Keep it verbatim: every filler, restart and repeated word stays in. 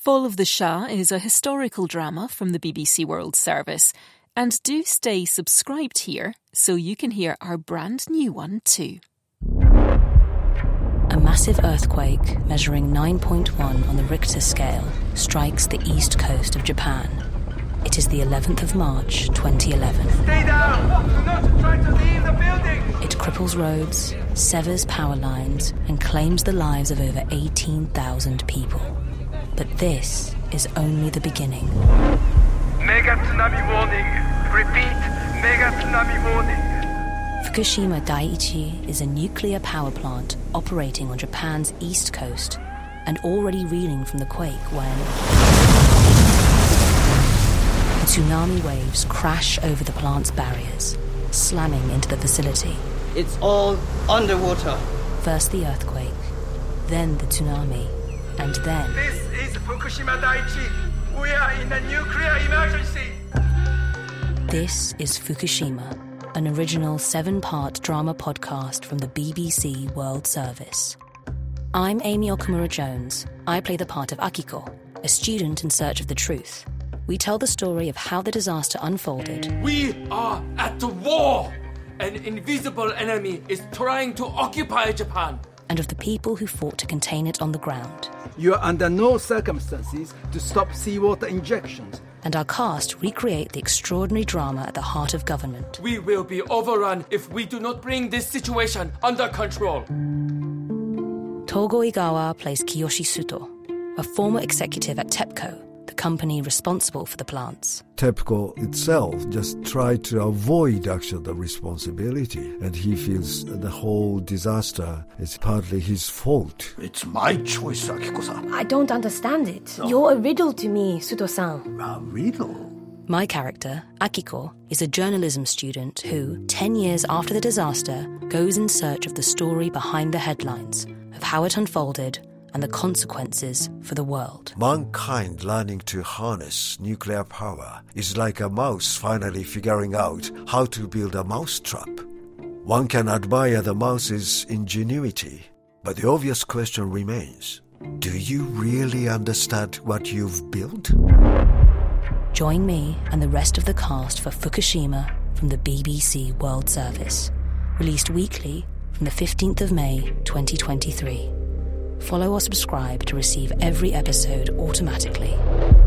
Fall of the Shah is a historical drama from the B B C World Service. And do stay subscribed here so you can hear our brand new one too. A massive earthquake measuring nine point one on the Richter scale strikes the east coast of Japan. It is the eleventh of March, twenty eleven. Stay down! Do not try to leave the building! It cripples roads, severs power lines, and claims the lives of over eighteen thousand people. But this is only the beginning. Mega tsunami warning. Repeat, mega tsunami warning. Fukushima Daiichi is a nuclear power plant operating on Japan's east coast and already reeling from the quake when tsunami waves crash over the plant's barriers, slamming into the facility. It's all underwater. First the earthquake, then the tsunami, and then... This is Fukushima Daiichi. We are in a nuclear emergency. This is Fukushima, an original seven-part drama podcast from the B B C World Service. I'm Amy Okamura-Jones. I play the part of Akiko, a student in search of the truth. We tell the story of how the disaster unfolded. We are at war! An invisible enemy is trying to occupy Japan. And of the people who fought to contain it on the ground. You are under no circumstances to stop seawater injections. And our cast recreate the extraordinary drama at the heart of government. We will be overrun if we do not bring this situation under control. Togo Igawa plays Kiyoshi Suto, a former executive at TEPCO, the company responsible for the plants. TEPCO itself just tried to avoid actual responsibility, and he feels the whole disaster is partly his fault. It's my choice, Akiko-san. I don't understand it. No. You're a riddle to me, Suto-san. A riddle? My character, Akiko, is a journalism student who, ten years after the disaster, goes in search of the story behind the headlines, of how it unfolded, and the consequences for the world. Mankind learning to harness nuclear power is like a mouse finally figuring out how to build a mousetrap. One can admire the mouse's ingenuity, but the obvious question remains, do you really understand what you've built? Join me and the rest of the cast for Fukushima from the B B C World Service, released weekly from the fifteenth of May, twenty twenty-three. Follow or subscribe to receive every episode automatically.